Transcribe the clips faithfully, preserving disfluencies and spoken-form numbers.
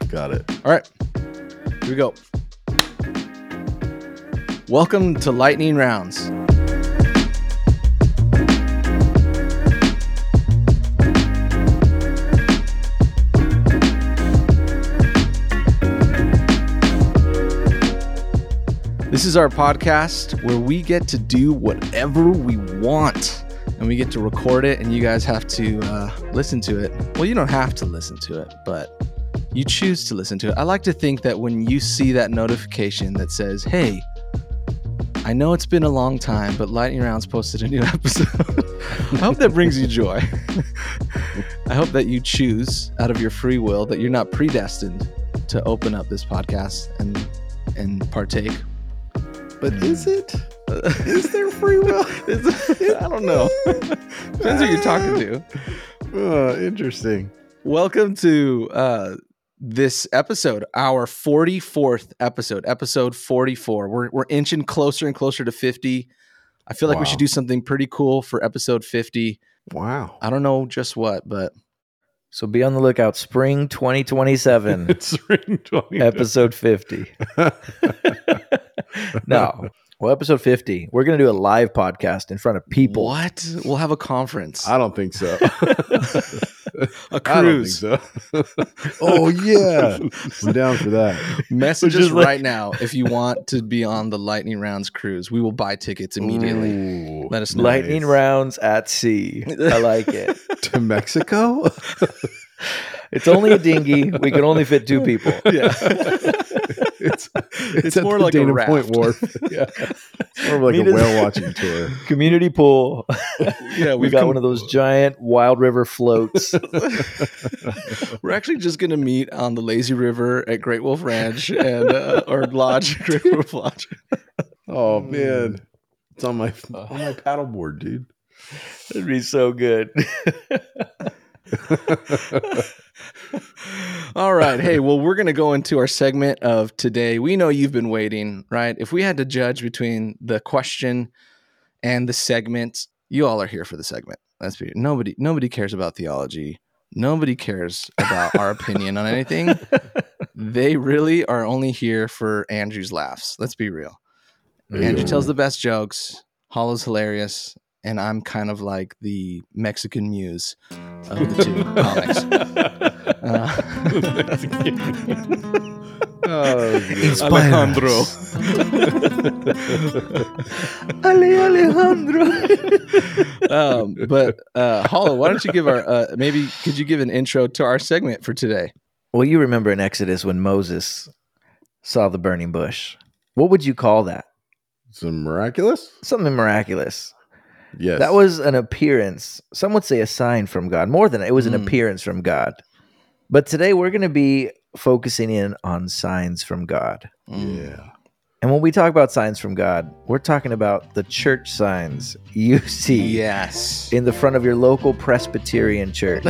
Got it. All right, here we go. Welcome to Lightning Rounds. This is our podcast where we get to do whatever we want, and we get to record it, and you guys have to uh, listen to it. Well, you don't have to listen to it, but you choose to listen to it. I like to think that when you see that notification that says, hey, I know it's been a long time, but Lightning Rounds posted a new episode. I hope that brings you joy. I hope that you choose out of your free will, that you're not predestined to open up this podcast and and partake. But is it? Is there free will? Is it? I don't know. Depends who you're talking to. Oh, interesting. Welcome to uh, this episode, our forty-fourth episode, episode forty-four. We're we're inching closer and closer to fifty. I feel like Wow. we should do something pretty cool for episode fifty. Wow. I don't know just what, but So be on the lookout. Spring twenty twenty-seven, It's ring twenty. episode fifty. No. Well, episode fifty, we're going to do a live podcast in front of people. what? We'll have a conference, I don't think so. a I don't think cruise. so. Oh, yeah. I'm down for that. Messages Just like- right now if you want to be on the Lightning Rounds cruise. We will buy tickets immediately. Ooh, Let us know. Lightning nice. rounds at sea. I like it. To Mexico? It's only a dinghy. We can only fit two people. Yeah. It's, it's, It's at more the like a Dana raft. Point Wharf. Yeah. It's more of like Meet a us- whale watching tour. Community pool. Yeah, we we've got come- one of those giant Wild River floats. We're actually just going to meet on the lazy river at Great Wolf Ranch and uh, or Lodge, Great Wolf Lodge. Oh, man. It's on my on my paddleboard, dude. It'd be so good. All right. Hey, well, we're going to go into our segment of today. We know you've been waiting, right? If we had to judge between the question and the segment, you all are here for the segment. Let's be nobody. Nobody cares about theology. Nobody cares about our opinion on anything. They really are only here for Andrew's laughs. Let's be real. Andrew tells the best jokes. Hollow's hilarious. And I'm kind of like the Mexican muse of the two comics. Uh, Oh, good. Alejandro. Ale Alejandro. um, but uh, Hollow, why don't you give our uh, maybe could you give an intro to our segment for today? Well, you remember in Exodus when Moses saw the burning bush. What would you call that? Some miraculous? Something miraculous. Yes. That was an appearance. Some would say a sign from God. More than that, it was an Mm. appearance from God. But today we're going to be focusing in on signs from God. Mm. Yeah. And when we talk about signs from God, we're talking about the church signs you see Yes. in the front of your local Presbyterian church.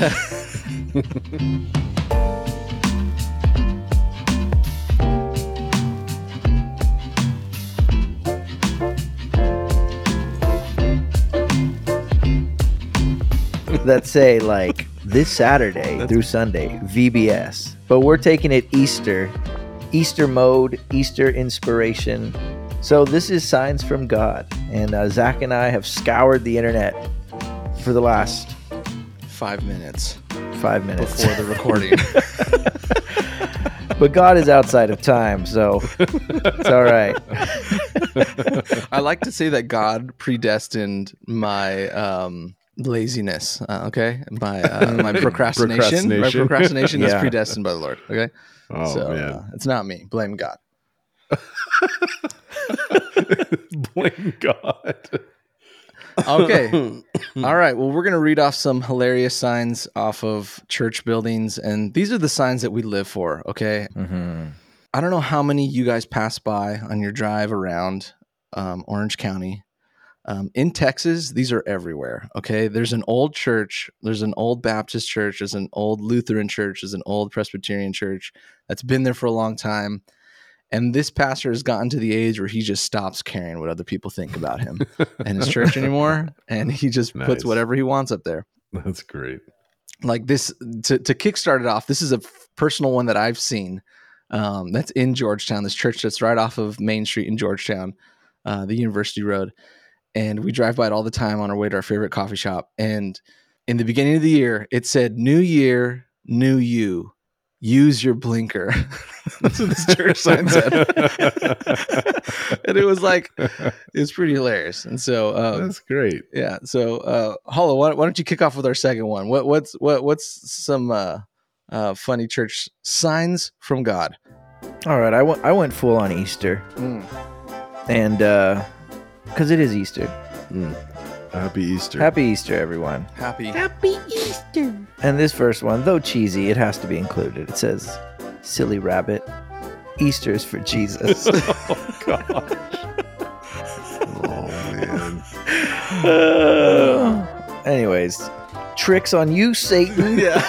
That say like this Saturday through Sunday, V B S. But we're taking it Easter, Easter mode, Easter inspiration. So this is signs from God. And uh, Zach and I have scoured the internet for the last Five minutes five minutes. before the recording. But God is outside of time, so it's all right. I like to say that God predestined my um, laziness. Uh, okay, my uh, my procrastination. My Procrastination. procrastination is Yeah. predestined by the Lord. Okay, Oh, so man. uh, it's not me. Blame God. Blame God. Okay. All right. Well, we're going to read off some hilarious signs off of church buildings. And these are the signs that we live for. Okay. Mm-hmm. I don't know how many you guys pass by on your drive around um, Orange County. Um, in Texas, these are everywhere. Okay. There's an old church. There's an old Baptist church. There's an old Lutheran church. There's an old Presbyterian church that's been there for a long time. And this pastor has gotten to the age where he just stops caring what other people think about him and his church anymore. And he just Nice. puts whatever he wants up there. That's great. like this to to kickstart it off. This is a personal one that I've seen. Um, that's in Georgetown. This church that's right off of Main Street in Georgetown, uh, the University Road, and we drive by it all the time on our way to our favorite coffee shop. And in the beginning of the year, it said, "New year, new you. Use your blinker." That's what this church sign said. And it was like, it was pretty hilarious. And so, um, That's great. yeah. So, uh, Hollow, why, why don't you kick off with our second one? What, what's, what, what's some, uh, uh, funny church signs from God? All right, I went I went full on Easter, Mm. and uh, because it is Easter. Mm. Happy Easter. Happy Easter, everyone. Happy. Happy Easter. And this first one, though cheesy, it has to be included. It says, "Silly rabbit, Easter is for Jesus." Oh gosh. Oh man. Uh, anyways, tricks on you, Satan. Yeah.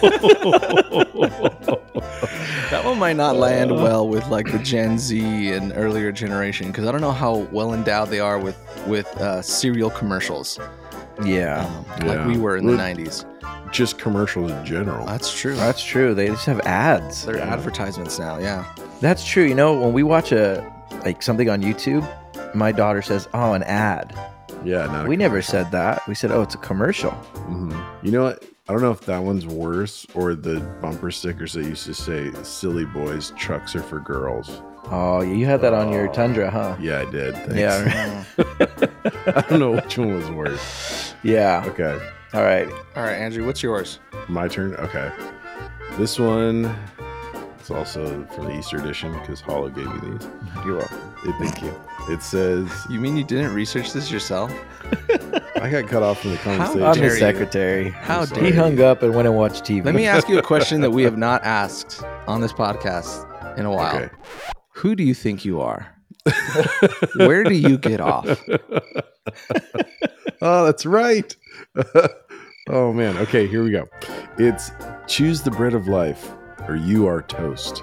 That one might not land well with like the Gen Z and earlier generation, because I don't know how well endowed they are with with uh, cereal commercials, Yeah, um, Yeah. like we were in the Well, nineties. Just commercials in general. That's true. that's true. They just have ads. They're advertisements now. Yeah. That's true. You know, when we watch a like something on YouTube, my daughter says, "Oh, an ad." Yeah, not a We never said that. We said, "Oh, it's a commercial." Mhm. You know what? I don't know if that one's worse or the bumper stickers that used to say "Silly boys, trucks are for girls." Oh, you had that on your Oh. Tundra, huh? Yeah, I did. Thanks. Yeah. I don't know which one was worse. Yeah. Okay, All right. All right, Andrew, what's yours? my turn. Okay, this one is also from the Easter edition because Hollow gave me these. You're welcome. Hey, thank you. It says, You mean you didn't research this yourself? I got cut off from the conversation. I'm dare his you. secretary. How I'm dare sorry. He hung up and went and watched T V. Let me ask you a question that we have not asked on this podcast in a while. Okay. Who do you think you are? Where do you get off? Oh, that's right. Oh man. Okay, here we go. It's choose the bread of life or you are toast.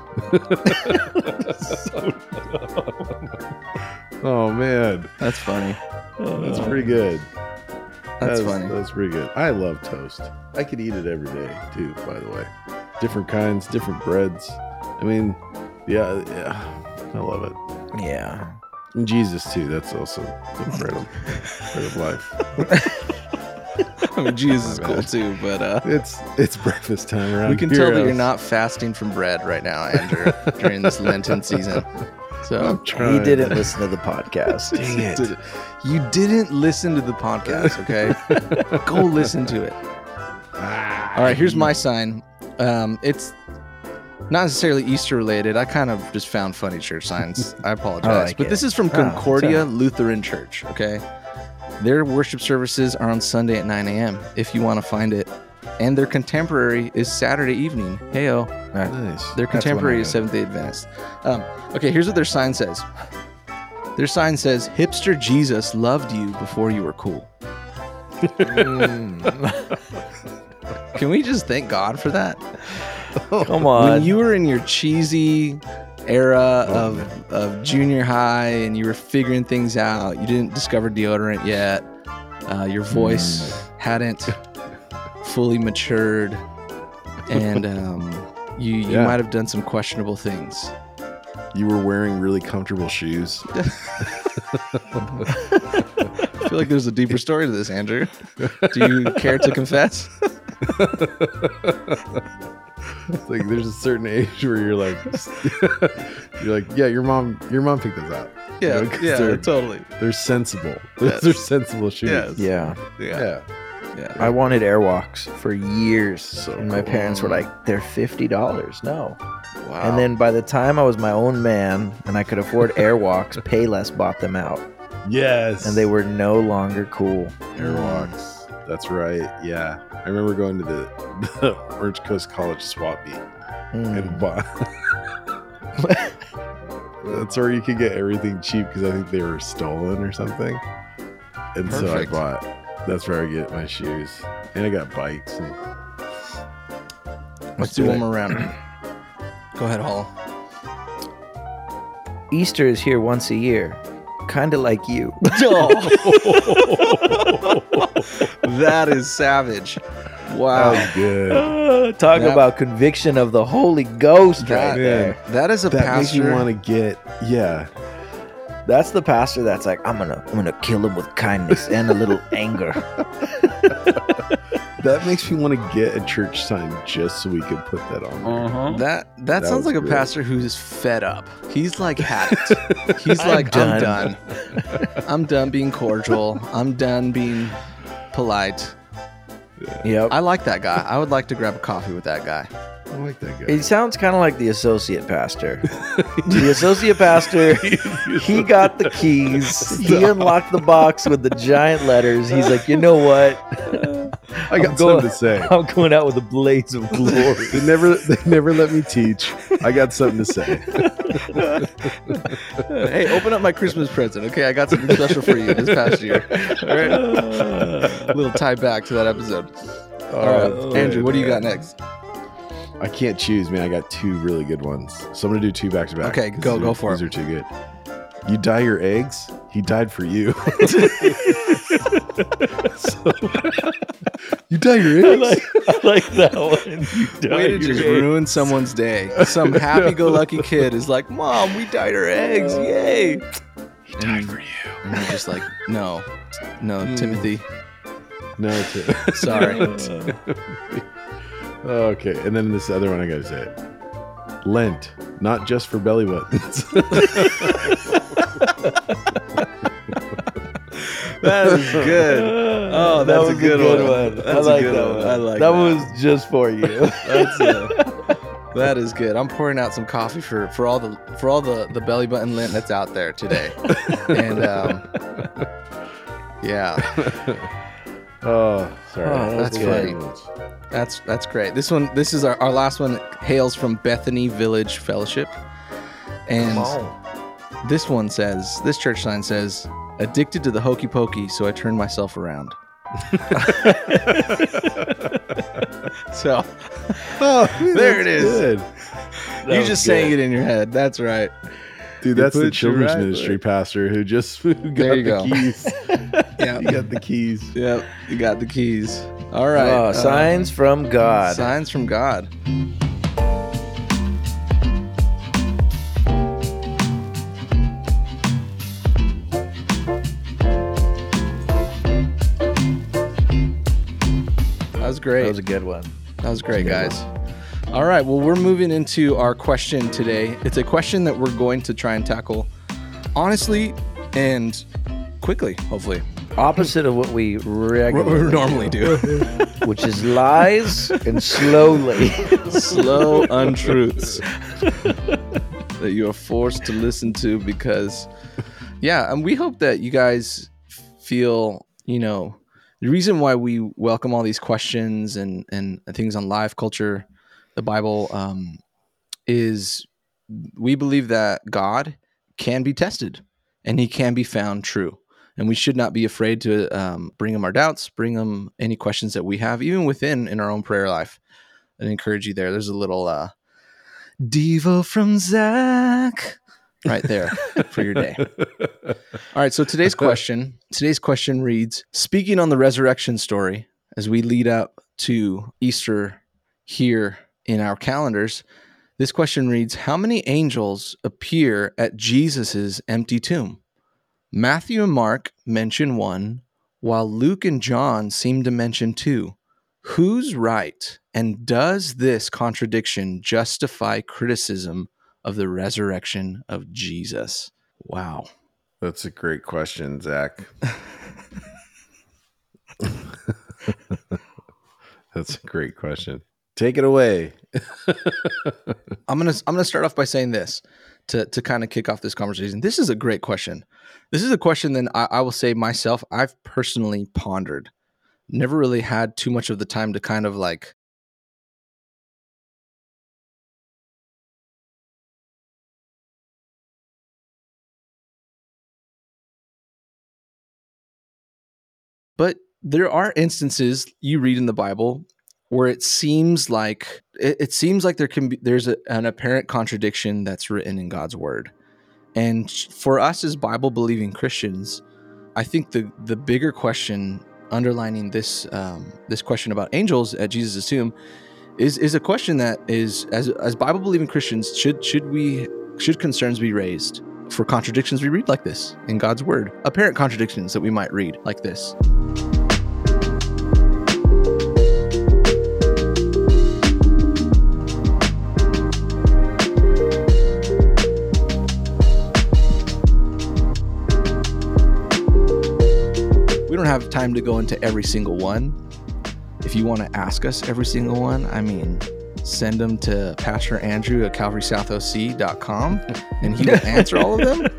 So dumb. Oh man, That's funny. that's pretty good. That's That's funny. That's pretty good. I love toast. I could eat it every day too, by the way. Different kinds, different breads. I mean, yeah, yeah. I love it. Yeah. And Jesus too. That's also the bread of, bread of life. I mean, Jesus is My cool bad. too, but uh, It's it's breakfast time around we can here. tell that I you're was- not fasting from bread right now, Andrew, during this Lenten season. So I'm He trying. didn't listen to the podcast. Dang it. Did- you didn't listen to the podcast, okay? Go listen to it. Ah, All right, here's my sign. Um, it's not necessarily Easter related. I kind of just found funny church signs. I apologize. I like but it. this is from Oh, it's Concordia all right. Lutheran Church, okay? Their worship services are on Sunday at nine a.m. if you want to find it. And their contemporary is Saturday evening. Heyo. Nice. Their That's contemporary one I is got. Seventh-day Adventist. Um, okay, here's what their sign says. Their sign says, "Hipster Jesus loved you before you were cool." Can we just thank God for that? Come on. When you were in your cheesy era Oh, of, man. of junior high and you were figuring things out, you didn't discover deodorant yet, uh, your voice Hmm. hadn't fully matured, and um, you, you Yeah. might have done some questionable things. You were wearing really comfortable shoes. I feel like there's a deeper story to this, Andrew. Do you care to confess? It's like there's a certain age where you're like, you're like, yeah, your mom, your mom picked those out. You know, 'cause they're, totally. they're sensible. Yes. They're sensible shoes. Yes. yeah. Yeah, Yeah. yeah. I wanted Airwalks for years. So and my cool. parents were like, they're fifty dollars. No. Wow. And then by the time I was my own man and I could afford Airwalks, Payless bought them out. Yes. And they were no longer cool. Airwalks. That's right. Yeah. I remember going to the, the Orange Coast College swap meet Mm. and bought. That's where you could get everything cheap because I think they were stolen or something. And so I Perfect. bought. That's where I get my shoes, and I got bikes. And Let's do one more round. Go ahead, Hall. Easter is here once a year, kind of like you. That is savage. Wow. That was good. Uh, talk That- about conviction of the Holy Ghost right That- there. That is a That makes you pastor. want to get, yeah. That's the pastor that's like, I'm gonna I'm gonna kill him with kindness and a little anger. That makes me want to get a church sign just so we could put that on there. Uh-huh. That that, That sounds was like a great. pastor who's fed up. He's like had it. He's I'm like, I'm done." done. I'm done being cordial. I'm done being polite. Yep. I like that guy. I would like to grab a coffee with that guy. I like that guy. He sounds kind of like the associate pastor. The associate pastor, he got the keys. He unlocked the box with the giant letters. He's like, you know what? I got I'm going- something to say. I'm going out with a blaze of glory. They never, they never let me teach. I got something to say. Hey, open up my Christmas present. Okay, I got something special for you this past year. All right. A little tie back to that episode. All right, Oh, Andrew, what do you man. got next? I can't choose, man. I got two really good ones. So I'm going to do two back to back. Okay, go- These go are- for These it. are too good. You dye your eggs, he died for you. So- you dye your I eggs? like, I like that one. You Way to died just your- ruin someone's day. Some happy-go-lucky kid is like, "Mom, we dyed our eggs, yay!" He died for you. And you're just like, "No, no, Mm. Timothy, No, too. sorry." Okay, and then this other one, I gotta say it. Lent, not just for belly buttons. That is good. Oh, that's was a good one. I That's a like good that one. one. I like that. that. was just for you. That's a, that is good. I'm pouring out some coffee for, for all the for all the, the belly button lint that's out there today. And um, yeah, Oh, sorry. Oh, that's Sorry. that's that's great. This one, this is our, our last one. Hails from Bethany Village Fellowship, and this one says, this church sign says, "Addicted to the hokey pokey, so I turned myself around." So Oh, There it that's is. good. you're was just saying good. it in your head. That's right. Dude, You that's the put your children's right ministry leg- pastor who just who got There you the go. keys. Yeah. He got the keys. Yep. You got the keys. All right. Oh, uh, signs from God. Signs from God. That was great. That was a good one. That was great, good guys. All right. Well, we're moving into our question today. It's a question that we're going to try and tackle honestly and quickly, hopefully. Opposite of what we What regularly we normally do. which is lies and slowly. Slow untruths that you are forced to listen to because, yeah, and we hope that you guys feel, you know, the reason why we welcome all these questions and, and things on live culture, the Bible, um, is we believe that God can be tested and he can be found true. And we should not be afraid to um, bring him our doubts, bring him any questions that we have, even within in our own prayer life. And encourage you there. There's a little uh, Devo from Zach right there for your day. All right. So today's question, today's question reads, speaking on the resurrection story, as we lead up to Easter here in our calendars, this question reads, how many angels appear at Jesus's empty tomb? Matthew and Mark mention one, while Luke and John seem to mention two. Who's right? And does this contradiction justify criticism of the resurrection of Jesus? Wow. That's a great question, Zach. That's a great question. Take it away. I'm gonna I'm gonna start off by saying this to to kind of kick off this conversation. This is a great question. This is a question that I, I will say myself I've personally pondered. Never really had too much of the time to kind of like But there are instances you read in the Bible where it seems like it, it seems like there can be there's a, an apparent contradiction that's written in God's word. And for us as Bible believing Christians, I think the the bigger question underlining this um, this question about angels at Jesus' tomb is is a question that is, as as Bible believing Christians, should should we should concerns be raised for contradictions we read like this in God's word, apparent contradictions that we might read like this. We don't have time to go into every single one. If you want to ask us every single one, I mean, send them to Pastor Andrew at calvary south o c dot com and he will answer all of them.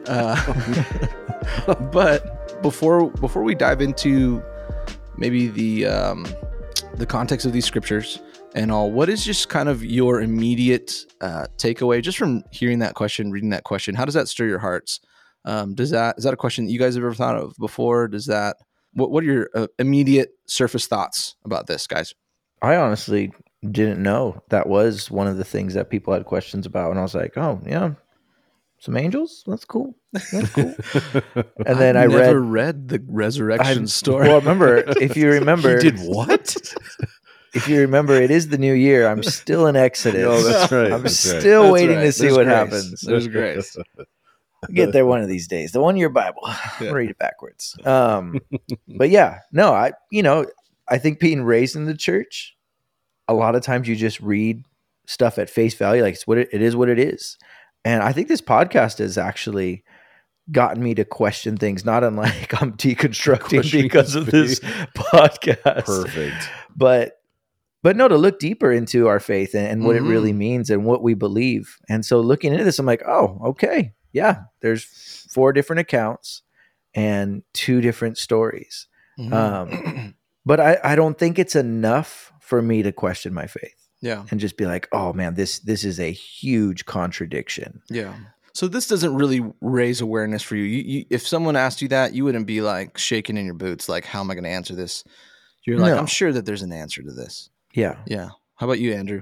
Uh, but before before we dive into maybe the um, the context of these scriptures and all, what is just kind of your immediate uh, takeaway just from hearing that question, reading that question? How does that stir your hearts? Um, does that is that a question that you guys have ever thought of before? Does that what what are your uh, immediate surface thoughts about this, guys? I honestly didn't know that was one of the things that people had questions about, and I was like, "Oh yeah, some angels? That's cool. That's cool." And then I've I never read read the resurrection I, story. Well, remember if you remember, You did what? if you remember, it is the new year. I'm still in Exodus. No, that's right. I'm that's right. still That's waiting right. to see There's what grace. happens. There's grace. I'll get there one of these days. The one year Bible. Yeah. Read it backwards. Um, but yeah, no, I you know, I think being raised in the church, a lot of times you just read stuff at face value, like it's what it, it is what it is. And I think this podcast has actually gotten me to question things, not unlike I'm deconstructing Questioning because of his this podcast. Perfect. But but no, to look deeper into our faith and, and what Mhm. it really means and what we believe. And so looking into this, I'm like, oh, okay. Yeah, there's four different accounts and two different stories. Mhm. Um, but I, I don't think it's enough for me to question my faith yeah. and just be like, oh man, this this is a huge contradiction. Yeah. So this doesn't really raise awareness for you. You, you. If someone asked you that, you wouldn't be like shaking in your boots, like, how am I going to answer this? You're like, No. I'm sure that there's an answer to this. Yeah. Yeah. How about you, Andrew?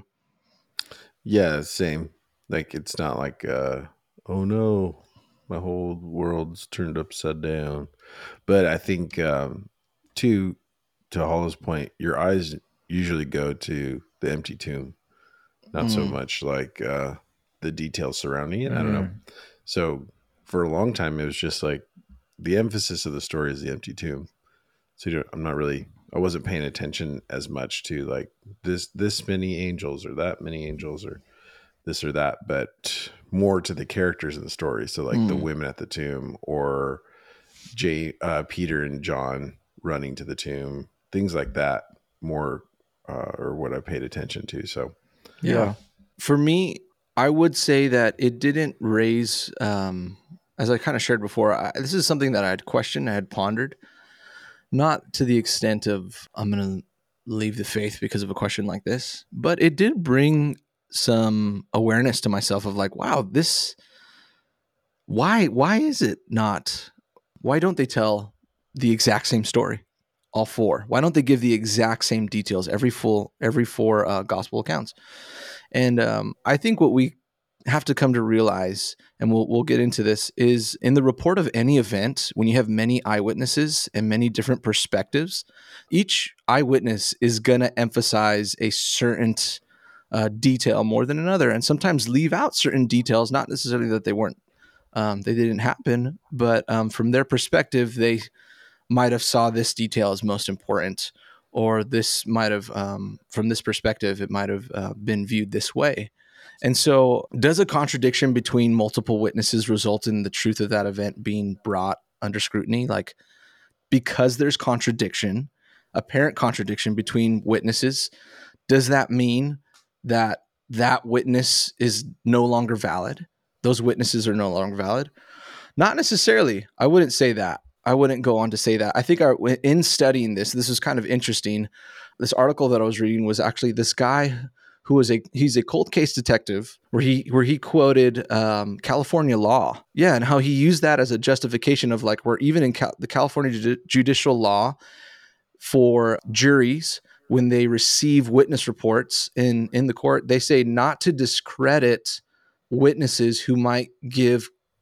Yeah, same. Like it's not like uh oh no, my whole world's turned upside down. But I think um to to Hollow's point, your eyes usually go to the empty tomb, not so Mm. much like uh the details surrounding it. I don't know. Mhm. So for a long time it was just like the emphasis of the story is the empty tomb. So you know, I'm not really I wasn't paying attention as much to like this this many angels or that many angels or this or that, but more to the characters in the story. So like the Mm. women at the tomb or Jay, uh, Peter and John running to the tomb, things like that more uh, or what I paid attention to. So Yeah. For me, I would say that it didn't raise, um, as I kind of shared before, I, this is something that I had questioned, I had pondered, not to the extent of I'm going to leave the faith because of a question like this, but it did bring some awareness to myself of like, wow, this, why, why is it not, why don't they tell the exact same story? All four. Why don't they give the exact same details every full every four uh, gospel accounts? And um, I think what we have to come to realize, and we'll we'll get into this, is in the report of any event, when you have many eyewitnesses and many different perspectives, each eyewitness is going to emphasize a certain uh, detail more than another, and sometimes leave out certain details, not necessarily that they weren't um, they didn't happen, but um, from their perspective, they might have saw this detail as most important, or this might have, um, from this perspective, it might have uh, been viewed this way. And so does a contradiction between multiple witnesses result in the truth of that event being brought under scrutiny? Like, because there's contradiction, apparent contradiction between witnesses, does that mean that that witness is no longer valid? Those witnesses are no longer valid? Not necessarily. I wouldn't say that. I wouldn't go on to say that. I think our, in studying this, this was kind of interesting. This article that I was reading was actually this guy who was a, he's a cold case detective where he, where he quoted um, California law. Yeah. And how he used that as a justification of like, where even in Cal- the California judi- judicial law for juries, when they receive witness reports in, in the court, they say not to discredit witnesses who might give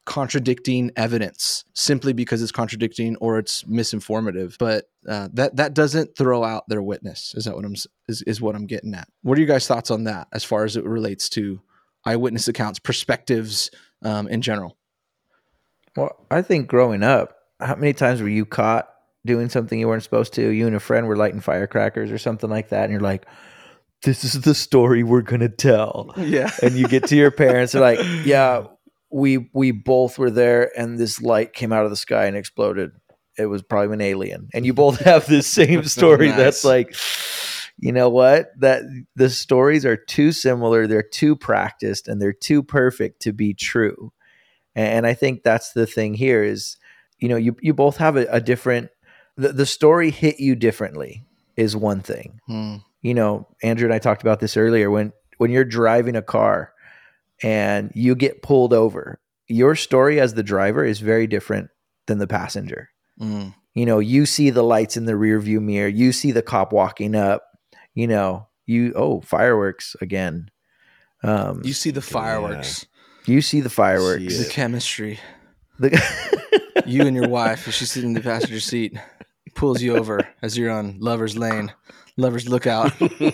contradicting evidence simply because it's contradicting or it's misinformative. But uh, that that doesn't throw out their witness. Is that what I'm is, is what I'm getting at? What are you guys' thoughts on that as far as it relates to eyewitness accounts, perspectives um, in general? Well, I think growing up, how many times were you caught doing something you weren't supposed to? You and a friend were lighting firecrackers or something like that, and you're like, this is the story we're gonna tell. Yeah. And you get to your parents, they're like, yeah, we we both were there, and this light came out of the sky and exploded. It was probably an alien. And you both have this same story. Nice. That's like, you know what? That the stories are too similar, they're too practiced, and they're too perfect to be true. And I think that's the thing here is, you know, you you both have a, a different the, the story hit you differently is one thing. Hmm. You know, Andrew and I talked about this earlier. When when you're driving a car and you get pulled over, your story as the driver is very different than the passenger. Mm. You know, you see the lights in the rear view mirror. You see the cop walking up. You know, you oh fireworks again. Um, You see the fireworks, you see the fireworks. the chemistry. The- You and your wife, as she's sitting in the passenger seat, pulls you over as you're on Lover's Lane, Lover's Lookout. Sorry, for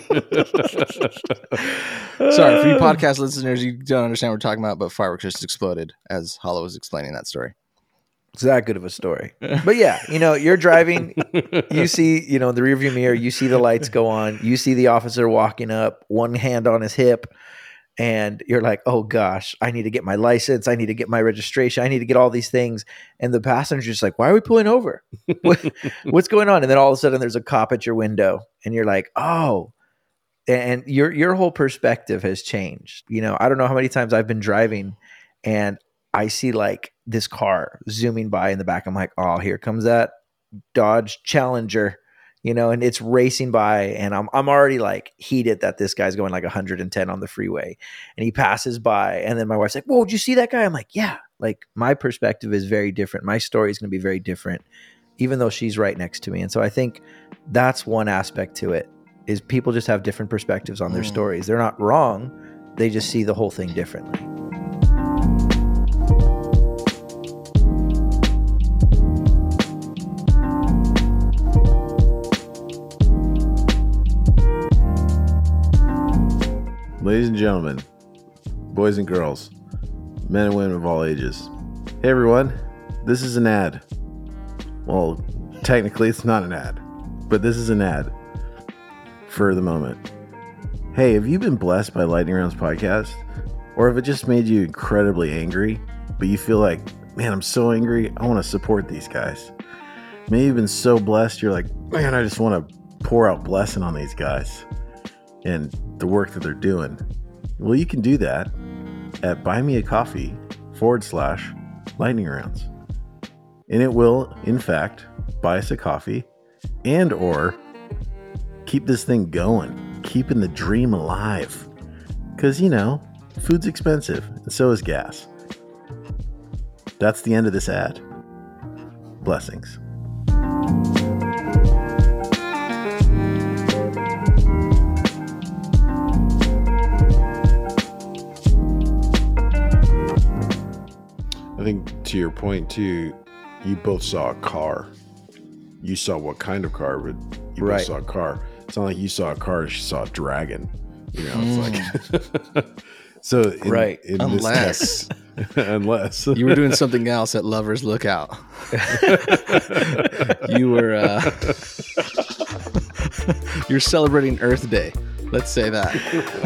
you podcast listeners, you don't understand what we're talking about, but fireworks just exploded as Hollow was explaining that story. It's that good of a story. But yeah, you know, you're driving, you see, you know, the rearview mirror, you see the lights go on, you see the officer walking up, one hand on his hip, and you're like, oh gosh, I need to get my license, I need to get my registration, I need to get all these things. And the passenger's just like, why are we pulling over? What, what's going on? And then all of a sudden there's a cop at your window, and you're like, oh, and your your whole perspective has changed. You know, I don't know how many times I've been driving and I see like this car zooming by in the back. I'm like, oh, here comes that Dodge Challenger, you know, and it's racing by, and I'm I'm already like heated that this guy's going like one hundred ten on the freeway, and he passes by, and then my wife's like, whoa, did you see that guy? I'm like, yeah. Like my perspective is very different. My story is going to be very different, even though she's right next to me. And so I think that's one aspect to it, is people just have different perspectives on their Mm. stories. They're not wrong. They just see the whole thing differently. Ladies and gentlemen, boys and girls, men and women of all ages. Hey everyone, this is an ad. Well, technically it's not an ad, but this is an ad for the moment. Hey, have you been blessed by Lightning Rounds podcast? Or have it just made you incredibly angry, but you feel like, man, I'm so angry, I want to support these guys. Maybe you've been so blessed, you're like, man, I just want to pour out blessing on these guys and the work that they're doing. Well, you can do that at buymeacoffee forward slash lightning rounds. And it will, in fact, buy us a coffee and or keep this thing going, keeping the dream alive. Because, you know, food's expensive and so is gas. That's the end of this ad. Blessings. I think to your point too, you both saw a car. You saw what kind of car, but you Right. both saw a car. It's not like you saw a car and she saw a dragon. You know, it's like so. In, Right. in Unless- this text, unless You were doing something else at Lover's Lookout. You were uh, you're celebrating Earth Day. Let's say that.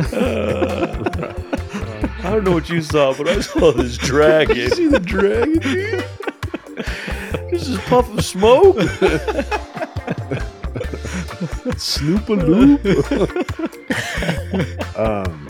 I don't know what you saw, but I saw this dragon. see the dragon. Dude? This is puff of smoke. Snoop-a-loop. um,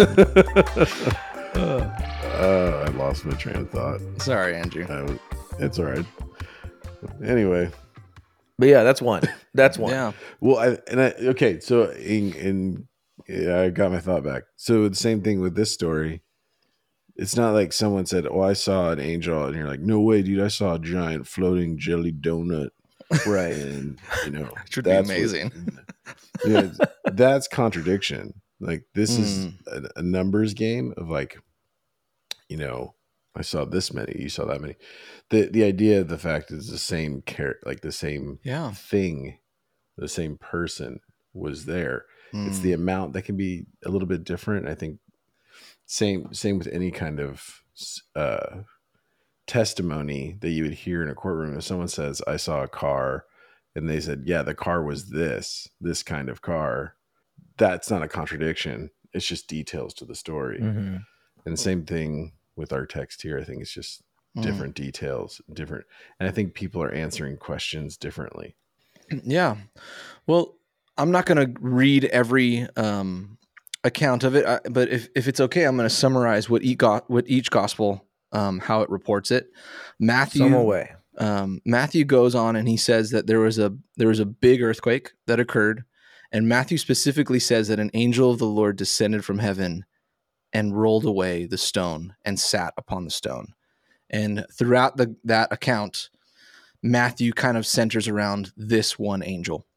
uh, I lost my train of thought. Sorry, Andrew. I was, it's all right. Anyway, But yeah, that's one. That's one. Yeah. well, I and I okay. So in in yeah, I got my thought back. So the same thing with this story. It's not like someone said, "Oh, I saw an angel," and you're like, "No way, dude! I saw a giant floating jelly donut." Right. And you know, Which would be that's what- amazing. yeah, that's contradiction. Like this is Mm. a, a numbers game of like, you know, I saw this many. You saw that many. The the idea of the fact is the same character, like the same Yeah. thing, the same person was there. Mm. It's the amount that can be a little bit different. I think same same with any kind of uh, testimony that you would hear in a courtroom. If someone says, "I saw a car," and they said, "Yeah, the car was this this kind of car," that's not a contradiction. It's just details to the story. Mm-hmm. And same thing with our text here. I think it's just different mm. details, different. And I think people are answering questions differently. Yeah. Well, I'm not going to read every um, account of it, but if, if it's okay, I'm going to summarize what each, go- what each gospel, um, how it reports it. Matthew, Some away. Um, Matthew goes on and he says that there was a, there was a big earthquake that occurred. And Matthew specifically says that an angel of the Lord descended from heaven and rolled away the stone and sat upon the stone. And throughout the, that account, Matthew kind of centers around this one angel.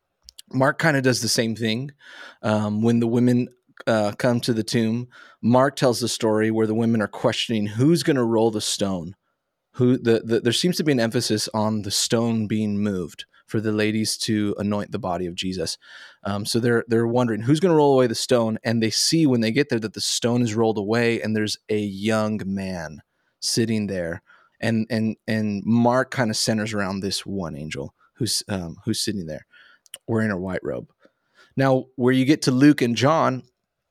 Mark kind of does the same thing. Um, when the women uh, come to the tomb, Mark tells the story where the women are questioning who's going to roll the stone. Who the, the there seems to be an emphasis on the stone being moved for the ladies to anoint the body of Jesus. Um, so they're they're wondering who's going to roll away the stone, and they see when they get there that the stone is rolled away, and there's a young man sitting there, and and and Mark kind of centers around this one angel who's um, who's sitting there wearing a white robe. Now, where you get to Luke and John,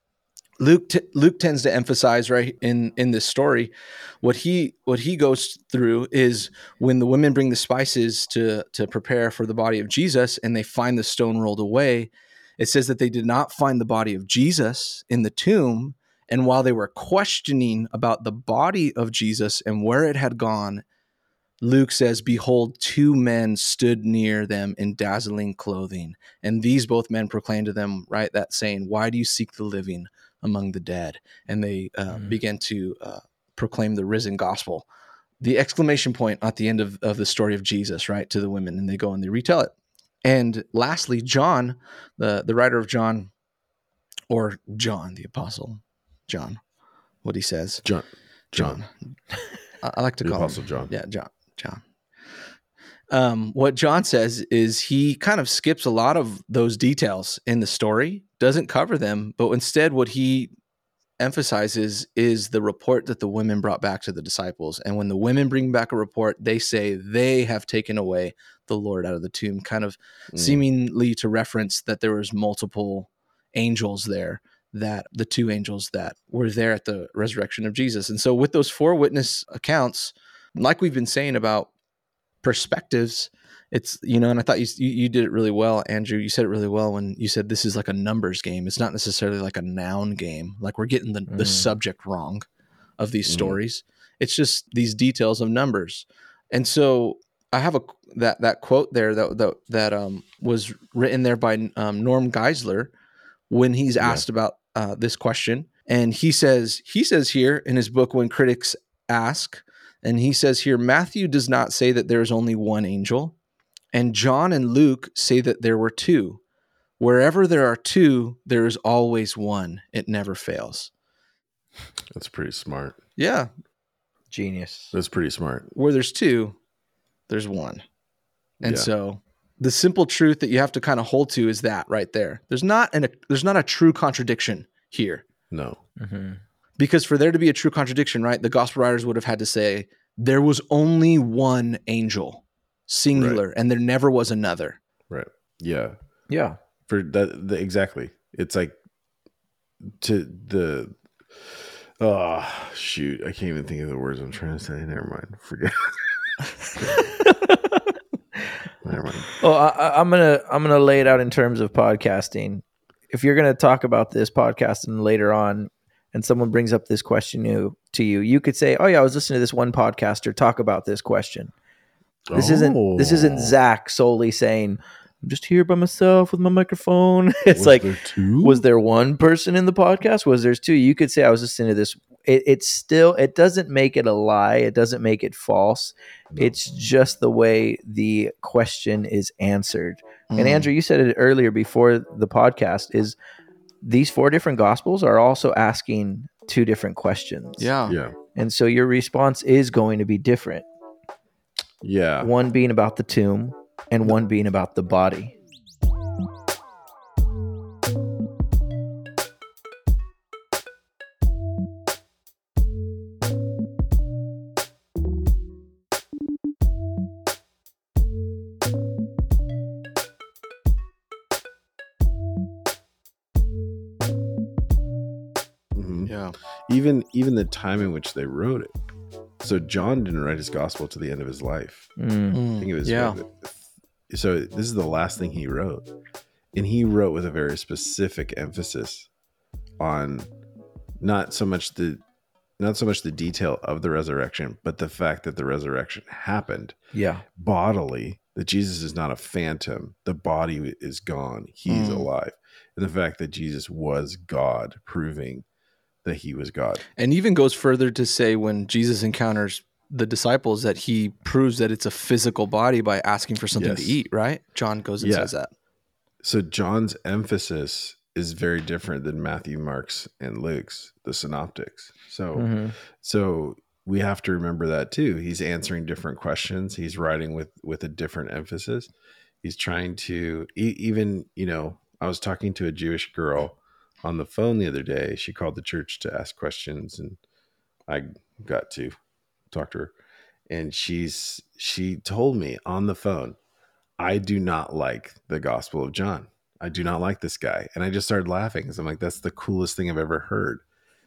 Luke t- Luke tends to emphasize right in in this story, what he what he goes through is when the women bring the spices to to prepare for the body of Jesus, and they find the stone rolled away. It says that they did not find the body of Jesus in the tomb, and while they were questioning about the body of Jesus and where it had gone, Luke says, "Behold, two men stood near them in dazzling clothing, and these both men proclaimed to them, right, that saying, 'Why do you seek the living among the dead?'" And they uh, mm. began to uh, proclaim the risen gospel. The exclamation point at the end of, of the story of Jesus, right, to the women, and they go and they retell it. And lastly, John, the, the writer of John, or John, the apostle, John, what he says. John. John. John. I, I like to the call apostle him. John. Yeah, John. John. Um, what John says is he kind of skips a lot of those details in the story, doesn't cover them, but instead what he emphasizes is the report that the women brought back to the disciples. And when the women bring back a report, they say they have taken away the Lord out of the tomb, kind of mm. seemingly to reference that there was multiple angels there, that the two angels that were there at the resurrection of Jesus. And so with those four witness accounts, like we've been saying about perspectives, it's, you know, and I thought you, you did it really well, Andrew. You said it really well when you said this is like a numbers game. It's not necessarily like a noun game. Like we're getting the, mm. the subject wrong of these mm. stories. It's just these details of numbers. And so I have a that that quote there that that, that um, was written there by um, Norm Geisler when he's asked yeah. about uh, this question. And he says, he says here in his book, When Critics Ask, and he says here, Matthew does not say that there is only one angel, and John and Luke say that there were two. Wherever there are two, there is always one. It never fails. That's pretty smart. Yeah. Genius. That's pretty smart. Where there's two, there's one. And yeah. so the simple truth that you have to kind of hold to is that right there. There's not an, a, there's not a true contradiction here. No. Mm-hmm. Because for there to be a true contradiction, right, the gospel writers would have had to say there was only one angel, singular, right. and there never was another. Right. Yeah. Yeah. For that, the, exactly. It's like to the. Oh shoot! I can't even think of the words I'm trying to say. Never mind. Forget. Never mind. Well, I, I'm gonna I'm gonna lay it out in terms of podcasting. If you're gonna talk about this podcasting later on, and someone brings up this question to, to you, you could say, "Oh yeah, I was listening to this one podcaster talk about this question." This oh. isn't this isn't Zach solely saying, "I'm just here by myself with my microphone." It's was like, there two? Was there one person in the podcast? Was there two? You could say, "I was listening to this." It, it's still, it doesn't make it a lie. It doesn't make it false. No. It's just the way the question is answered. Mm. And Andrew, you said it earlier before the podcast, is these four different gospels are also asking two different questions. Yeah. Yeah. And so your response is going to be different. Yeah. One being about the tomb and one being about the body. Mhm. Yeah. Even even the time in which they wrote it. So John didn't write his gospel to the end of his life. Mm. I think it was yeah. So this is the last thing he wrote, and he wrote with a very specific emphasis on not so much the not so much the detail of the resurrection, but the fact that the resurrection happened Yeah. bodily, that Jesus is not a phantom. The body is gone. He's Mm. alive. And the fact that Jesus was God, proving that he was God. And even goes further to say when Jesus encounters the disciples that he proves that it's a physical body by asking for something Yes. to eat, right? John goes and Yeah. says that. So John's emphasis is very different than Matthew, Mark's, and Luke's, the synoptics. So Mhm. so we have to remember that too. He's answering different questions. He's writing with with a different emphasis. He's trying to e- even, you know, I was talking to a Jewish girl on the phone the other day. She called the church to ask questions, and I got to talk to her. And she's she told me on the phone, I do not like the Gospel of John. I do not like this guy. And I just started laughing because I'm like, that's the coolest thing I've ever heard.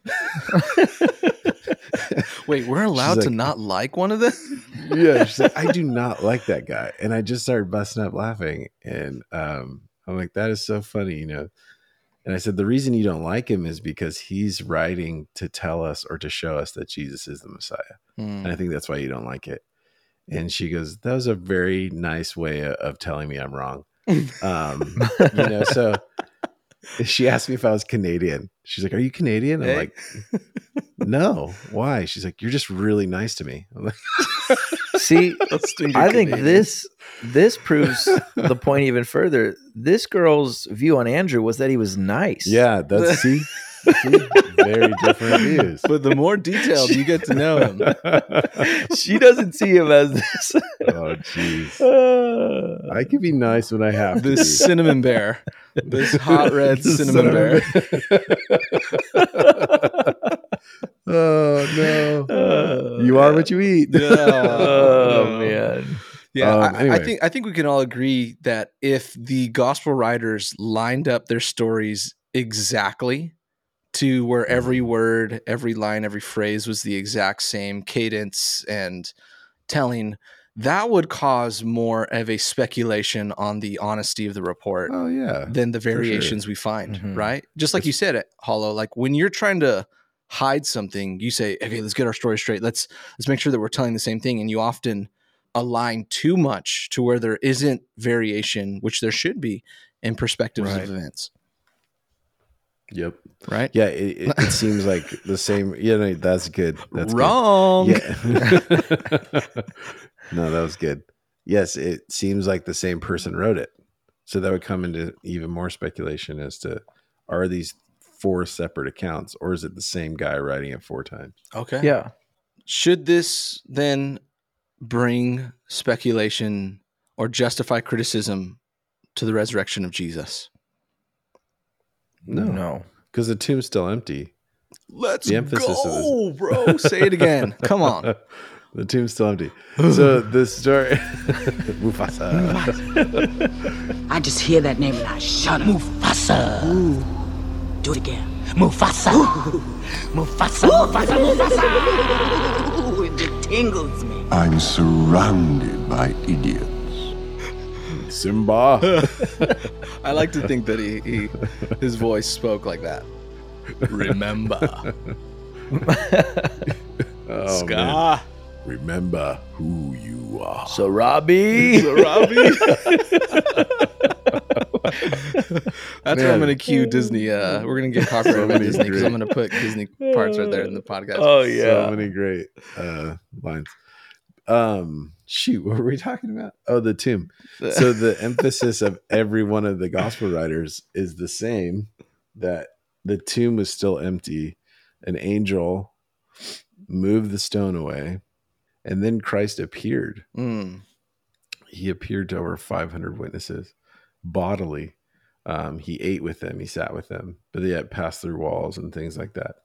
Wait, we're allowed She's to like- not like one of them? Yeah, she's like, I do not like that guy. And I just started busting up laughing. And um, I'm like, that is so funny, you know. And I said, the reason you don't like him is because he's writing to tell us or to show us that Jesus is the Messiah. Hmm. And I think that's why you don't like it. And she goes, that was a very nice way of, of telling me I'm wrong. Um, you know, so she asked me if I was Canadian. She's like, are you Canadian? I'm Hey. like, no. Why? She's like, you're just really nice to me. I'm like, See, Those things are I think Canadian. this this proves the point even further. This girl's view on Andrew was that he was nice. yeah, that's see, see, very different views. But the more detailed you get to know him, She doesn't see him as this. Oh, jeez. Uh, I can be nice when I have to. this be. cinnamon bear, this hot red The cinnamon bear. Oh no! Uh, You are what you eat. oh No. man. Yeah, Um, I, I anyway. think I think we can all agree that if the gospel writers lined up their stories exactly to where every word, every line, every phrase was the exact same cadence and telling, that would cause more of a speculation on the honesty of the report Oh yeah. than the sure. variations we find, Mhm. right? Just like you said, it Hollow. Like when you're trying to hide something, you say, "Okay, let's get our story straight. Let's let's make sure that we're telling the same thing." And you often align too much to where there isn't variation, which there should be in perspectives Right. of events, Yep. right? Yeah. It, it, it seems like the same. Yeah. No, that's good. That's Wrong. Good. Yeah. No, that was good. Yes, it seems like the same person wrote it. So that would come into even more speculation as to, are these four separate accounts, or is it the same guy writing it four times? Okay. Yeah. Should this then bring speculation or justify criticism to the resurrection of Jesus? No. No. Because the tomb's still empty. Let's The emphasis of go, bro. Say it again. Come on. The tomb's still empty. So the story, Mufasa. I just hear that name and I shudder. Mufasa. Ooh. Do it again. Mufasa. Mufasa. Mufasa. Mufasa. Ooh, it just tingles me. I'm surrounded by idiots. Simba. I like to think that he, he his voice spoke like that. Remember. Oh, man. Scar. Remember who you are. So Robbie. Robbie. That's where I'm Man. going to cue Disney. Uh, we're going to get copyrighted So by many Disney because great- I'm going to put Disney parts right there in the podcast. Oh yeah. So many great uh, lines. Um, shoot, what were we talking about? Oh, the tomb. So the emphasis of every one of the gospel writers is the same, that the tomb was still empty. An angel moved the stone away, and then Christ appeared. Mm. He appeared to over five hundred witnesses bodily. Um, he ate with them, he sat with them, but they had passed through walls and things like that.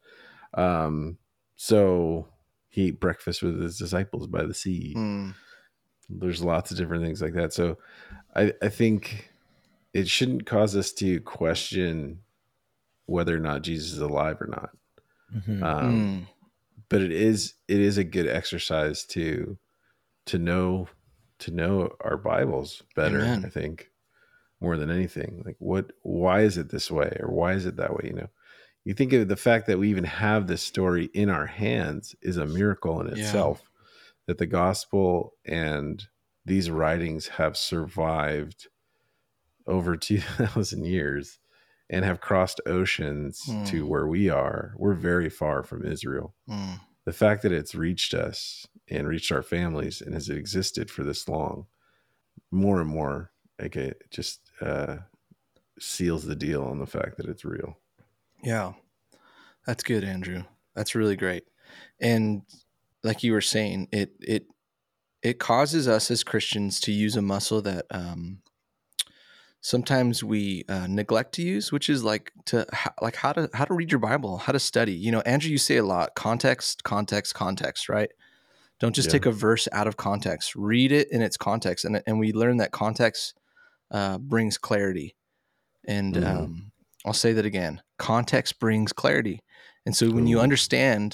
Um, so he ate breakfast with his disciples by the sea. Mm. There's lots of different things like that. So I, I think it shouldn't cause us to question whether or not Jesus is alive or not. Mm-hmm. Um, Mm. but it is, it is a good exercise to, to know, to know our Bibles better. Amen. I think more than anything, like what, why is it this way? Or why is it that way? You know, you think of the fact that we even have this story in our hands is a miracle in Yeah. itself, that the gospel and these writings have survived over two thousand years and have crossed oceans Mm. to where we are. We're very far from Israel. Mm. The fact that it's reached us and reached our families and has existed for this long, more and more, like it just uh, seals the deal on the fact that it's real. Yeah, that's good, Andrew. That's really great. And like you were saying, it it it causes us as Christians to use a muscle that um, sometimes we uh, neglect to use, which is like to like how to how to read your Bible, how to study. You know, Andrew, you say a lot: context, context, context. Right? Don't just Yeah. take a verse out of context. Read it in its context, and and we learn that context uh, brings clarity. And Mhm. um, I'll say that again: context brings clarity. And so when you Ooh. understand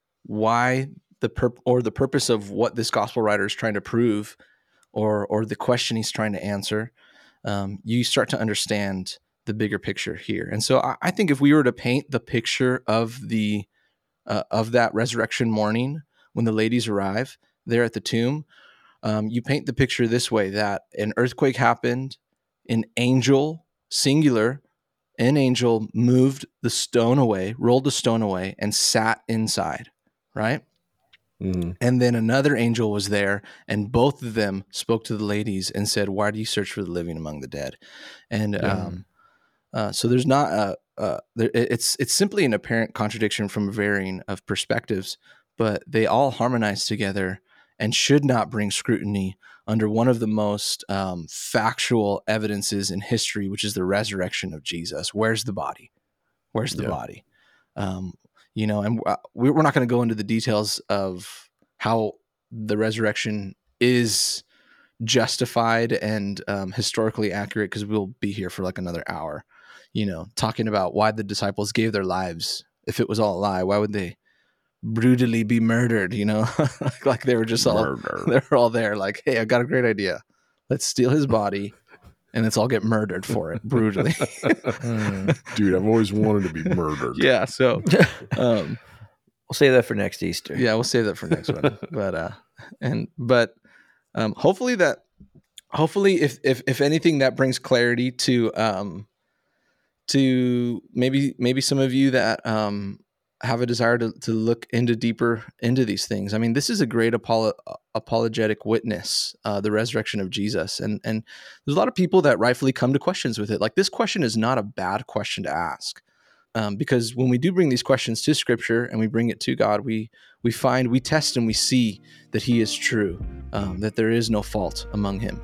why the purp or the purpose of what this gospel writer is trying to prove, or or the question he's trying to answer, um, you start to understand the bigger picture here. And so I, I think if we were to paint the picture of the uh, of that resurrection morning when the ladies arrive there at the tomb, um, you paint the picture this way: that an earthquake happened, an angel, singular, an angel moved the stone away, rolled the stone away, and sat inside, right? Mhm. And then another angel was there, and both of them spoke to the ladies and said, "Why do you search for the living among the dead?" And Yeah. um, uh, so there's not a, uh, there, it's it's simply an apparent contradiction from varying of perspectives, but they all harmonize together and should not bring scrutiny under one of the most um, factual evidences in history, which is the resurrection of Jesus. Where's the body? Where's the Yeah. body? Um, you know, and uh, we- we're not going to go into the details of how the resurrection is justified and um, historically accurate, because we'll be here for like another hour, you know, talking about why the disciples gave their lives. If it was all a lie, why would they brutally be murdered? You know, like they were just all, Murder. they were all there like, hey, I got a great idea. Let's steal his body and let's all get murdered for it brutally. Mm. Dude, I've always wanted to be murdered. Yeah. So, um, We'll save that for next Easter. yeah, we'll save that for next one. But, uh, and, but, um, hopefully that, hopefully if, if, if anything, that brings clarity to, um, to maybe, maybe some of you that, um, have a desire to, to look into deeper into these things. I mean, this is a great apolo- apologetic witness, uh, the resurrection of Jesus. And, and there's a lot of people that rightfully come to questions with it. Like, this question is not a bad question to ask. Um, because when we do bring these questions to Scripture and we bring it to God, we we find, we test and we see that He is true, um, that there is no fault among Him.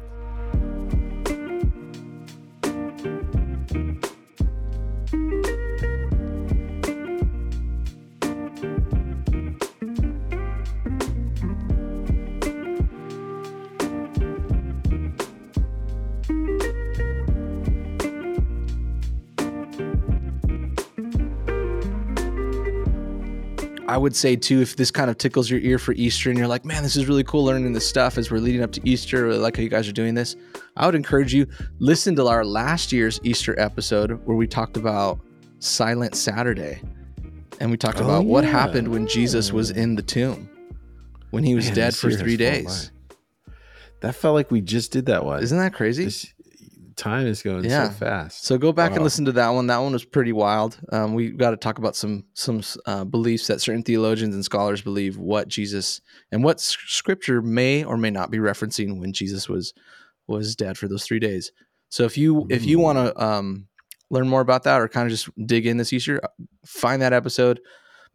I would say too, if this kind of tickles your ear for Easter and you're like, man, this is really cool learning this stuff as we're leading up to Easter, or like how you guys are doing this, I would encourage you, listen to our last year's Easter episode where we talked about Silent Saturday. And we talked Oh, about what yeah. happened when Jesus was in the tomb, when he was Man, dead this for year has three flown days. by. That felt like we just did that one. Isn't that crazy? This time is going Yeah. so fast. So go back and Wow. listen to that one. That one was pretty wild. Um, we got to talk about some some uh, beliefs that certain theologians and scholars believe what Jesus and what s- Scripture may or may not be referencing when Jesus was was dead for those three days. So if you if you want to um, learn more about that, or kind of just dig in this Easter, find that episode.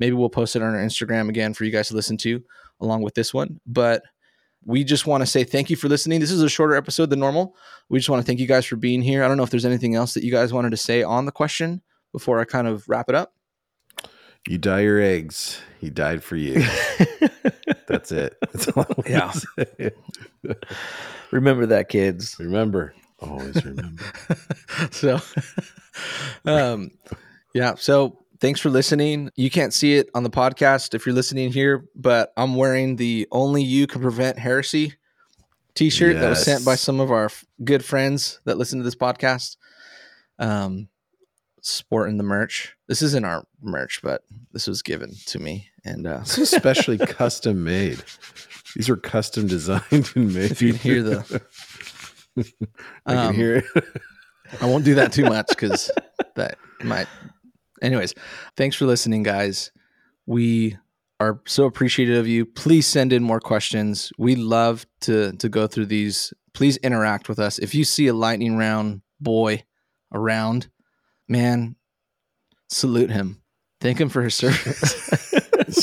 maybe we'll post it on our Instagram again for you guys to listen to along with this one. But we just want to say thank you for listening. This is a shorter episode than normal. We just want to thank you guys for being here. I don't know if there's anything else that you guys wanted to say on the question before I kind of wrap it up. You dye your eggs. He died for you. That's it. That's all I Yeah. say. Remember that, kids. Remember. Always remember. So, um, yeah. So thanks for listening. You can't see it on the podcast if you're listening here, but I'm wearing the Only You Can Prevent Heresy t-shirt that was Yes. sent by some of our f- good friends that listen to this podcast. Um, sporting the merch. This isn't our merch, but this was given to me. And, uh, This is specially custom made. These are custom designed and made. if you can hear the, I can um, hear it. I won't do that too much because that might. Anyways, thanks for listening, guys. We are so appreciative of you. Please send in more questions. We love to to go through these. Please interact with us. If you see a lightning round boy around, man, salute him. Thank him for his service.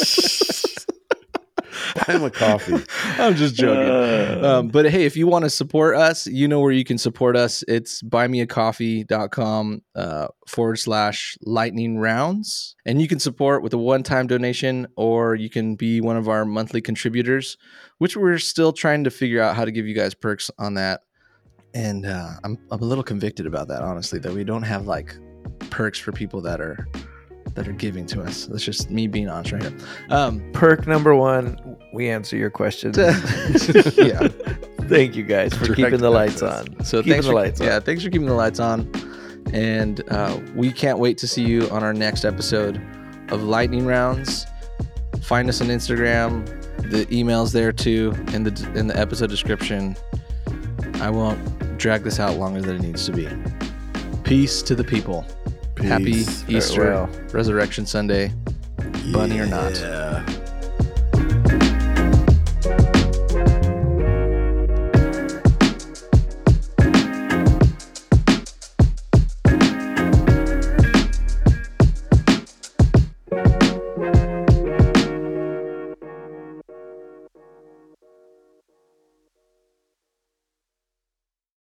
Buy him a coffee. I'm just joking. Um, but hey, if you want to support us, you know where you can support us. It's buymeacoffee.com uh, forward slash lightning rounds. And you can support with a one-time donation, or you can be one of our monthly contributors, which we're still trying to figure out how to give you guys perks on that. And uh, I'm, I'm a little convicted about that, honestly, that we don't have like perks for people that are that are giving to us. That's just me being honest right here. Um, Perk number one, we answer your questions. yeah. Thank you guys for Direct keeping the lights access. on. So keeping thanks the for, lights yeah, on. thanks for keeping the lights on. And uh, we can't wait to see you on our next episode of Lightning Rounds. Find us on Instagram. The email's there too in the in the episode description. I won't drag this out longer than it needs to be. Peace to the people. Peace. Happy Easter, Farewell. Resurrection Sunday, bunny or not. Yeah.